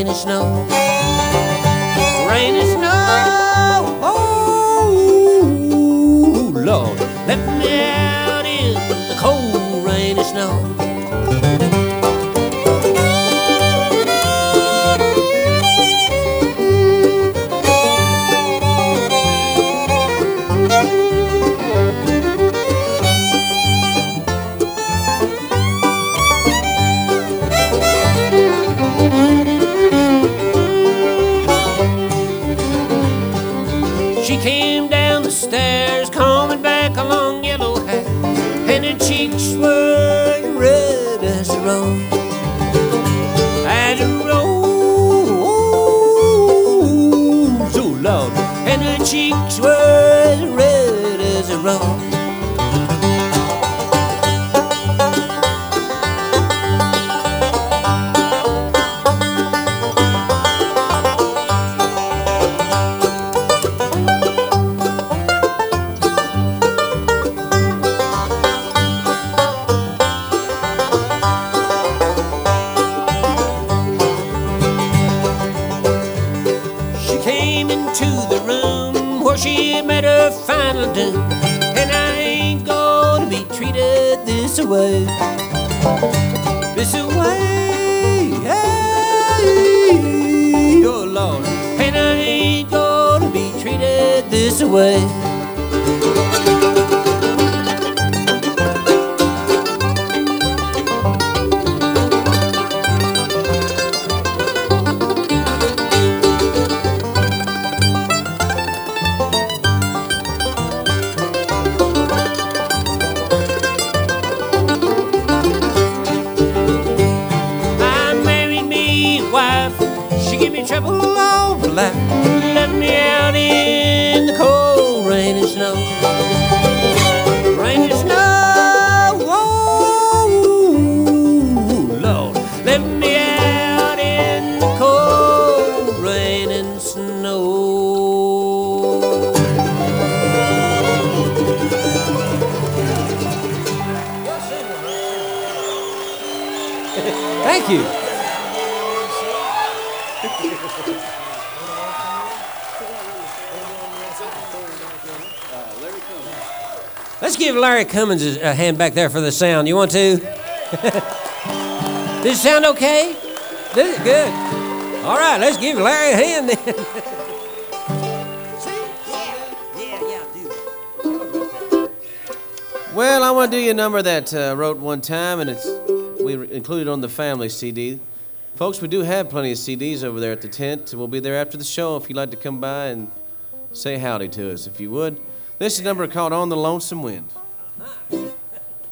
rain and snow. Rain and snow, oh Lord, left me out in the cold rain and snow. She came down the stairs, coming back along Yellow Hat, and her cheeks were red as a rose. As a rose, oh Lord, and her cheeks were red as a rose. She met her final doom, and I ain't gonna be treated this way. This way, hey, oh Lord, and I ain't gonna be treated this way. Trouble all my life, left me out in the cold rain and snow. Rain and snow, oh Lord, left me out in the cold rain and snow. Thank you. Let's give Larry Cummins a hand back there for the sound. You want to? Does it sound okay? Does it? Good. All right, let's give Larry a hand then. Well, I want to do you a number that I wrote one time, and we included on the family CD. Folks, we do have plenty of CDs over there at the tent. We'll be there after the show if you'd like to come by and say howdy to us, if you would. This is a number called On the Lonesome Wind.